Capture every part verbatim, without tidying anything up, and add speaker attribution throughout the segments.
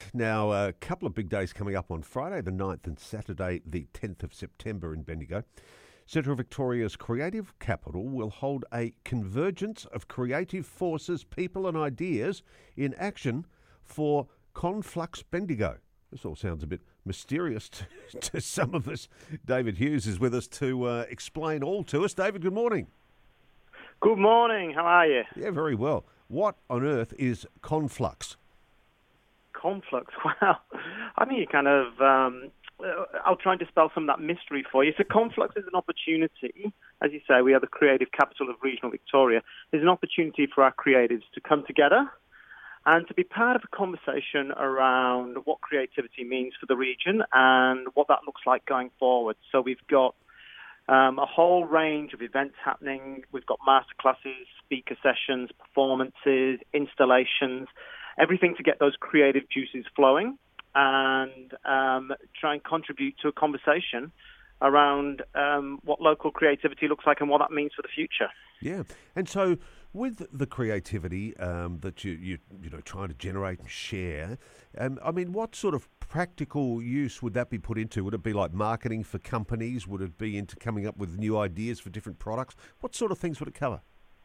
Speaker 1: Now, a couple of big days coming up on Friday the ninth and Saturday the tenth of September in Bendigo. Central Victoria's creative capital will hold a convergence of creative forces, people and ideas in action for Conflux Bendigo. This all sounds a bit mysterious to, to some of us. David Hughes is with us to uh, explain all to us. David, good morning.
Speaker 2: Good morning. How are you?
Speaker 1: Yeah, very well. What on earth is Conflux?
Speaker 2: Conflux. Wow. I think you kind of, um, I'll try and dispel some of that mystery for you. So Conflux is an opportunity. As you say, we are the creative capital of regional Victoria. There's an opportunity for our creatives to come together and to be part of a conversation around what creativity means for the region and what that looks like going forward. So we've got um, a whole range of events happening. We've got masterclasses, speaker sessions, performances, installations, everything to get those creative juices flowing and um, try and contribute to a conversation around um, what local creativity looks like and what that means for the future.
Speaker 1: Yeah, and so with the creativity um, that you, you you know trying to generate and share, um, I mean, what sort of practical use would that be put into? Would it be like marketing for companies? Would it be into coming up with new ideas for different products? What sort of things would it cover?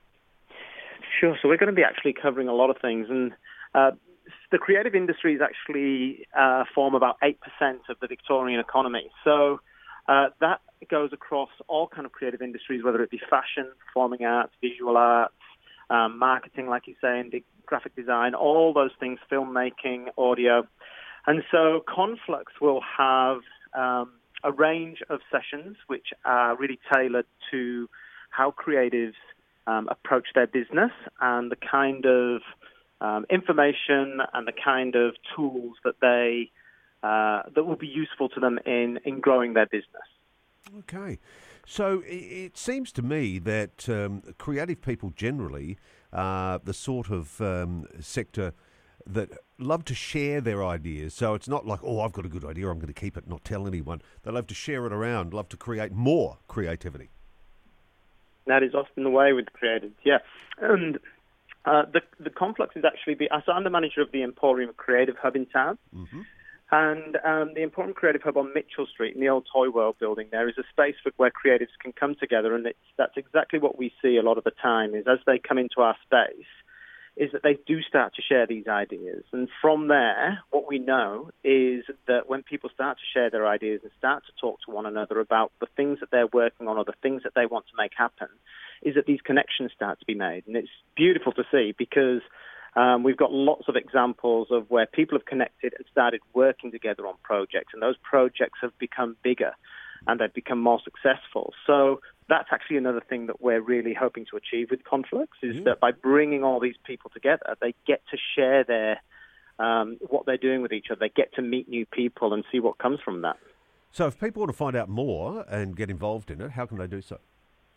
Speaker 2: Sure. So we're going to be actually covering a lot of things, and uh, the creative industries actually uh, form about eight percent of the Victorian economy. So uh, that goes across all kind of creative industries, whether it be fashion, performing arts, visual arts, um, marketing, like you say, and graphic design, all those things, filmmaking, audio. And so Conflux will have um, a range of sessions which are really tailored to how creatives um, approach their business and the kind of um, information and the kind of tools that they uh, that will be useful to them in, in growing their business.
Speaker 1: Okay. So it seems to me that um, creative people generally are the sort of um, sector that love to share their ideas. So it's not like, oh, I've got a good idea, I'm going to keep it, not tell anyone. They love to share it around, love to create more creativity.
Speaker 2: That is often the way with creatives, yeah. And uh, the the Conflux is actually, be, so I'm the manager of the Emporium Creative Hub in town. Mm-hmm. And um, the Emporium Creative Hub on Mitchell Street in the old Toy World building there is a space for, where creatives can come together, and it's, that's exactly what we see a lot of the time is as they come into our space is that they do start to share these ideas. And from there, what we know is that when people start to share their ideas and start to talk to one another about the things that they're working on or the things that they want to make happen, is that these connections start to be made. And it's beautiful to see because Um, we've got lots of examples of where people have connected and started working together on projects, and those projects have become bigger and they've become more successful. So that's actually another thing that we're really hoping to achieve with Conflux, is yeah. that by bringing all these people together, they get to share their um, what they're doing with each other. They get to meet new people and see what comes from that.
Speaker 1: So if people want to find out more and get involved in it, how can they do so?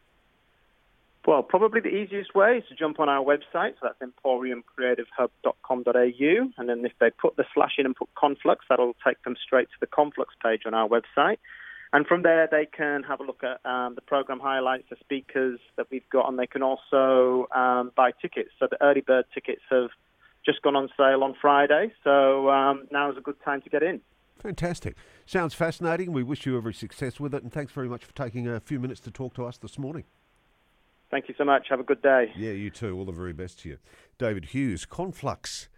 Speaker 2: Well, probably the easiest way is to jump on our website, so that's emporium creative hub dot com dot a u, and then if they put the slash in and put Conflux, that'll take them straight to the Conflux page on our website. And from there, they can have a look at um, the program highlights, the speakers that we've got, and they can also um, buy tickets. So the early bird tickets have just gone on sale on Friday, so um, now is a good time to get in.
Speaker 1: Fantastic. Sounds fascinating. We wish you every success with it, and thanks very much for taking a few minutes to talk to us this morning.
Speaker 2: Thank you so much. Have a good day.
Speaker 1: Yeah, you too. All the very best to you. David Hughes, Conflux